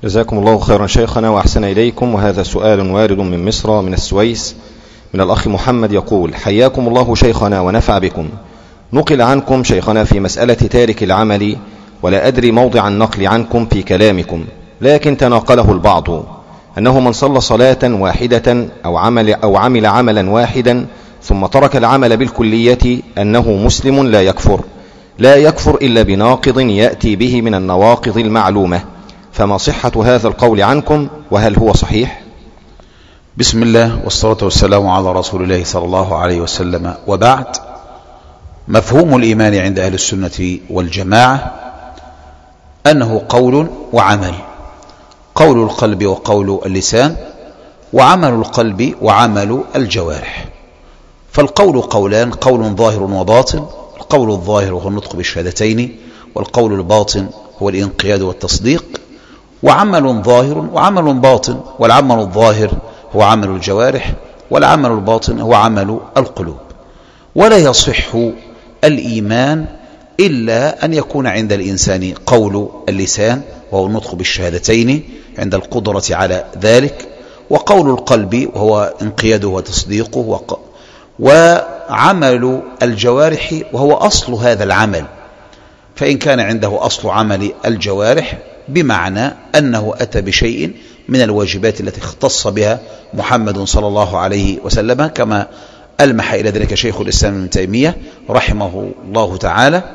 جزاكم الله خيرا شيخنا وأحسن إليكم. وهذا سؤال وارد من مصر من السويس من الأخ محمد يقول: حياكم الله شيخنا ونفع بكم. نقل عنكم شيخنا في مسألة تارك العمل، ولا أدري موضع النقل عنكم في كلامكم، لكن تناقله البعض أنه من صلى صلاة واحدة أو عمل عملا واحدا ثم ترك العمل بالكلية أنه مسلم لا يكفر إلا بناقض يأتي به من النواقض المعلومة، فما صحة هذا القول عنكم، وهل هو صحيح؟ بسم الله والصلاة والسلام على رسول الله صلى الله عليه وسلم، وبعد. مفهوم الإيمان عند أهل السنة والجماعة أنه قول وعمل، قول القلب وقول اللسان، وعمل القلب وعمل الجوارح. فالقول قولان: قول ظاهر وباطن. القول الظاهر هو النطق بالشهادتين، والقول الباطن هو الانقياد والتصديق. وعمل ظاهر وعمل باطن، والعمل الظاهر هو عمل الجوارح، والعمل الباطن هو عمل القلوب. ولا يصح الإيمان إلا أن يكون عند الإنسان قول اللسان وهو النطق بالشهادتين عند القدرة على ذلك، وقول القلب وهو انقياده وتصديقه، وعمل الجوارح وهو أصل هذا العمل. فإن كان عنده أصل عمل الجوارح بمعنى أنه أتى بشيء من الواجبات التي اختص بها محمد صلى الله عليه وسلم، كما ألمح إلى ذلك شيخ الإسلام ابن تيمية رحمه الله تعالى.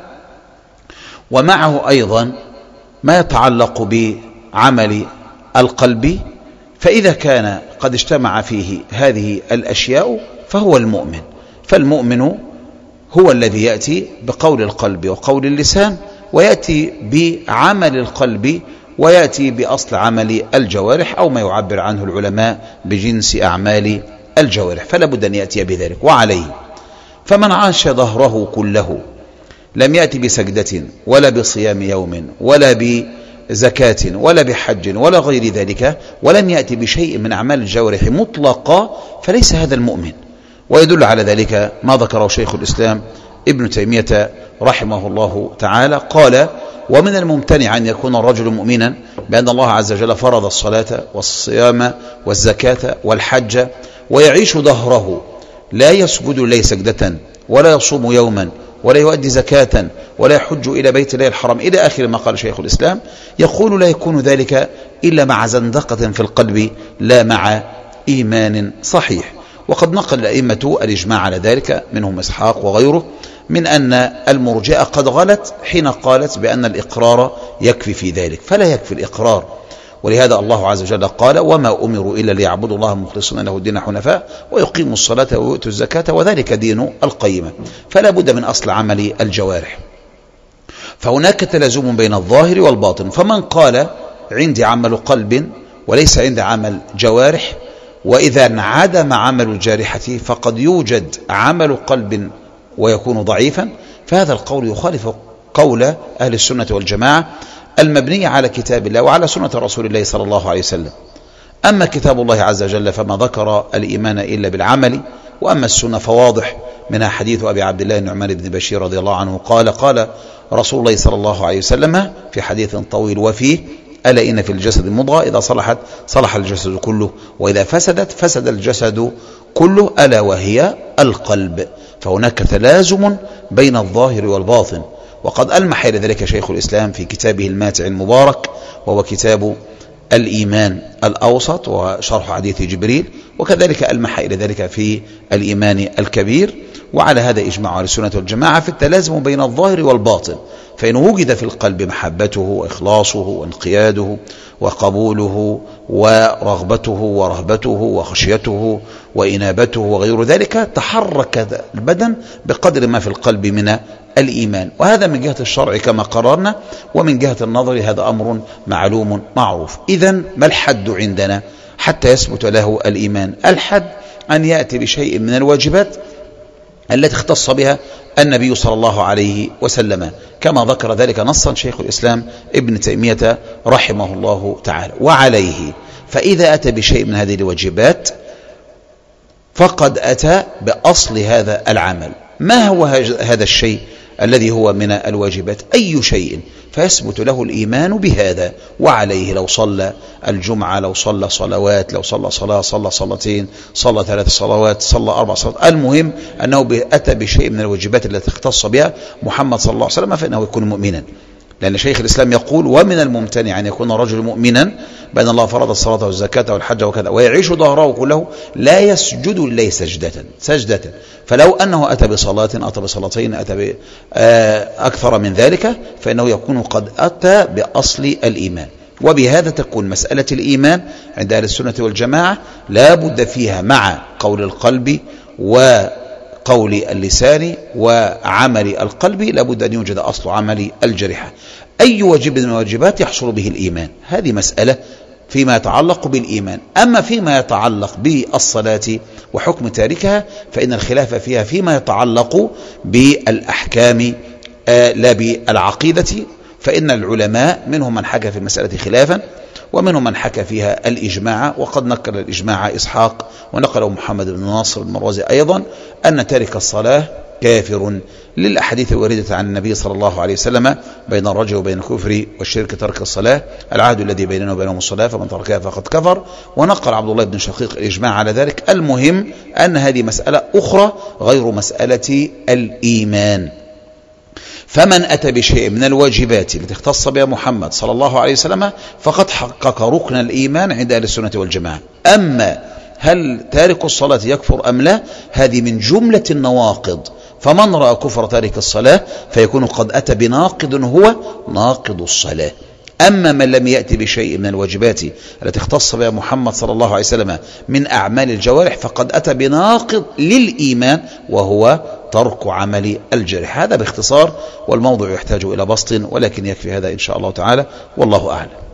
ومعه أيضا ما يتعلق بعمل القلب، فإذا كان قد اجتمع فيه هذه الأشياء فهو المؤمن. فالمؤمن هو الذي يأتي بقول القلب وقول اللسان، ويأتي بعمل القلب، ويأتي بأصل عمل الجوارح، أو ما يعبر عنه العلماء بجنس أعمال الجوارح، فلا بد أن يأتي بذلك. وعليه فمن عاش ظهره كله لم يأتي بسجدة ولا بصيام يوم ولا بزكاة ولا بحج ولا غير ذلك، ولم يأتي بشيء من أعمال الجوارح مطلقا، فليس هذا المؤمن. ويدل على ذلك ما ذكره شيخ الإسلام ابن تيمية رحمه الله تعالى، قال: ومن الممتنع أن يكون الرجل مؤمنا بأن الله عز وجل فرض الصلاة والصيام والزكاة والحج، ويعيش ظهره لا يسجد لي سجدة ولا يصوم يوما ولا يؤدي زكاة ولا يحج إلى بيت الله الحرام، إلى آخر ما قال شيخ الإسلام. يقول: لا يكون ذلك إلا مع زندقة في القلب، لا مع إيمان صحيح. وقد نقل الأئمة الإجماع على ذلك، منهم إسحاق وغيره، من أن المرجئة قد غلت حين قالت بأن الإقرار يكفي في ذلك، فلا يكفي الإقرار. ولهذا الله عز وجل قال: وما أمروا إلا ليعبدوا الله مخلصين له الدين حنفاء ويقيموا الصلاة ويؤتوا الزكاة وذلك دين القيمة. فلا بد من أصل عمل الجوارح. فهناك تلازم بين الظاهر والباطن. فمن قال: عندي عمل قلب وليس عندي عمل جوارح، وإذا انعدم عمل الجارحة فقد يوجد عمل قلب ويكون ضعيفا، فهذا القول يخالف قول أهل السنة والجماعة المبنية على كتاب الله وعلى سنة رسول الله صلى الله عليه وسلم. أما كتاب الله عز وجل فما ذكر الإيمان إلا بالعمل، وأما السنة فواضح، منها حديث أبي عبد الله النعمان بن بشير رضي الله عنه قال رسول الله صلى الله عليه وسلم في حديث طويل وفيه: ألا إن في الجسد مضغة إذا صلحت صلح الجسد كله، وإذا فسدت فسد الجسد كله، ألا وهي القلب. فهناك تلازم بين الظاهر والباطن. وقد ألمح إلى ذلك شيخ الإسلام في كتابه الماتع المبارك، وهو كتاب الإيمان الأوسط وشرح حديث جبريل، وكذلك ألمح إلى ذلك في الإيمان الكبير. وعلى هذا إجماع أهل السنة والجماعة في التلازم بين الظاهر والباطن. فإن وجد في القلب محبته وإخلاصه وانقياده وقبوله ورغبته ورهبته وخشيته وإنابته وغير ذلك، تحرك البدن بقدر ما في القلب من الإيمان. وهذا من جهة الشرع كما قررنا، ومن جهة النظر هذا أمر معلوم معروف. إذن ما الحد عندنا حتى يثبت له الإيمان؟ الحد أن يأتي بشيء من الواجبات التي اختص بها النبي صلى الله عليه وسلم، كما ذكر ذلك نصا شيخ الإسلام ابن تيمية رحمه الله تعالى. وعليه فإذا أتى بشيء من هذه الواجبات فقد أتى بأصل هذا العمل. ما هو هذا الشيء الذي هو من الواجبات أي شيء فيثبت له الإيمان بهذا، وعليه لو صلى الجمعة، لو صلى صلوات، لو صلى صلاة، صلى صلاتين، صلى 3 صلوات، صلى 4 صلوات، المهم أنه أتى بشيء من الواجبات التي اختص بها محمد صلى الله عليه وسلم فإنه يكون مؤمنا. لأن شيخ الإسلام يقول: ومن الممتنع أن يكون رجل مؤمنا بأن الله فرض الصلاة والزكاة والحج وكذا ويعيش ظهره كله لا يسجد إلا سجدة. فلو أنه أتى بصلاة، أتى بصلاتين، أتى أكثر من ذلك، فإنه يكون قد أتى بأصل الإيمان. وبهذا تكون مسألة الإيمان عند أهل السنة والجماعة لا بد فيها مع قول القلب وقول اللسان وعمل القلب، لا بد أن يوجد أصل عمل الجريحة. أي واجب من الواجبات يحصل به الإيمان، هذه مسألة فيما يتعلق بالإيمان. أما فيما يتعلق بالصلاة وحكم تاركها فإن الخلاف فيها فيما يتعلق بالأحكام لا بالعقيدة، فإن العلماء منهم من حكى في المسألة خلافا ومنهم من حكى فيها الإجماع، وقد نقل الإجماع إسحاق ونقله محمد بن ناصر المروزي أيضا أن تارك الصلاة كافر، للأحاديث الواردة عن النبي صلى الله عليه وسلم: بين الرجل وبين الكفر والشرك ترك الصلاة، العهد الذي بيننا وبينهم الصلاة فمن تركها فقد كفر. ونقل عبد الله بن شقيق الإجماع على ذلك. المهم أن هذه مسألة أخرى غير مسألة الإيمان. فمن أتى بشيء من الواجبات التي اختص بها محمد صلى الله عليه وسلم فقد حقق ركن الإيمان عند أهل السنة والجماعة. أما هل تارك الصلاة يكفر أم لا، هذه من جملة النواقض، فمن رأى كفر تارك الصلاة فيكون قد أتى بناقض هو ناقض الصلاة. أما من لم يأتي بشيء من الواجبات التي اختص بها محمد صلى الله عليه وسلم من أعمال الجوارح فقد أتى بناقض للإيمان وهو ترك عمل الجرح. هذا باختصار، والموضوع يحتاج إلى بسط، ولكن يكفي هذا إن شاء الله تعالى، والله أعلم.